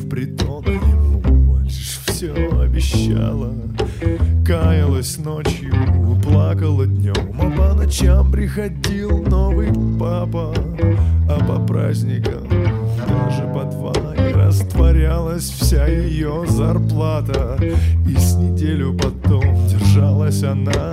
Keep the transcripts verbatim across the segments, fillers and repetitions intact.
притона ему лишь все обещала. Каялась ночью, плакала днем, а по ночам приходил новый папа. А по праздникам даже по два и растворялась вся ее зарплата. И с неделю потом держалась она.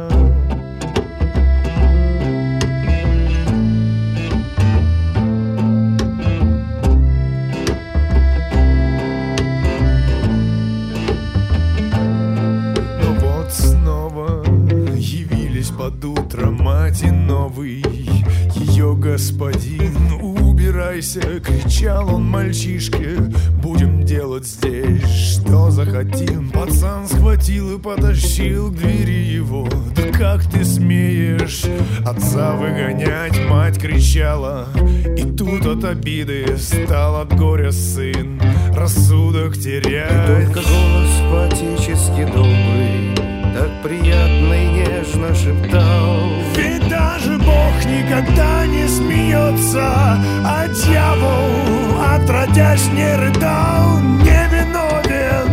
Под утро мать и новый ее господин. Убирайся, кричал он мальчишке, будем делать здесь, что захотим. Пацан схватил и потащил к двери его. Да как ты смеешь отца выгонять? Мать кричала, и тут от обиды стал от горя сын рассудок терять. И только голос по-отечески добрый так приятно и нежно шептал: ведь даже Бог никогда не смеется, а дьявол отродясь не рыдал. Не виновен,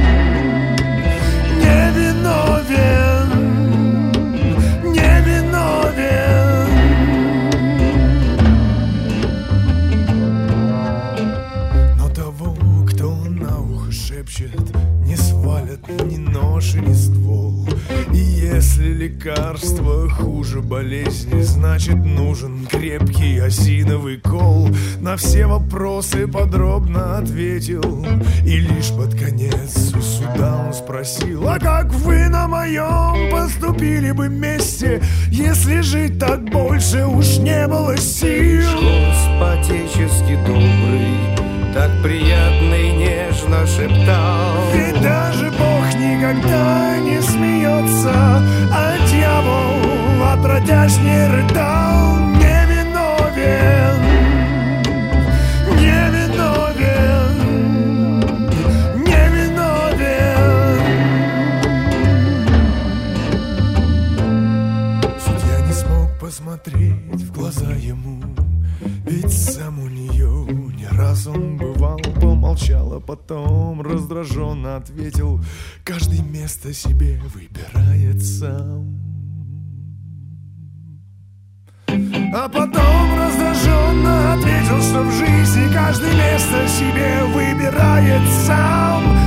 не виновен, не виновен. Но того, кто на ухо шепчет, не свалят ни нож и ни ствол. И если лекарство хуже болезни, значит нужен крепкий осиновый кол. На все вопросы подробно ответил, и лишь под конец у суда он спросил: а как вы на моем поступили бы месте, если жить так больше уж не было сил? Голос по-отечески добрый так приятно и нежно шептал: ведь даже Бог никогда не смеется, а дьявол отродясь не рыдал. Не виновен, не виновен, не виновен. Судья не смог посмотреть в глаза ему, ведь сам у нее не раз он бывал. Помолчал, а потом раздраженно ответил: каждый место себе выбирает сам. А потом раздраженно ответил, что в жизни каждый место себе выбирает сам.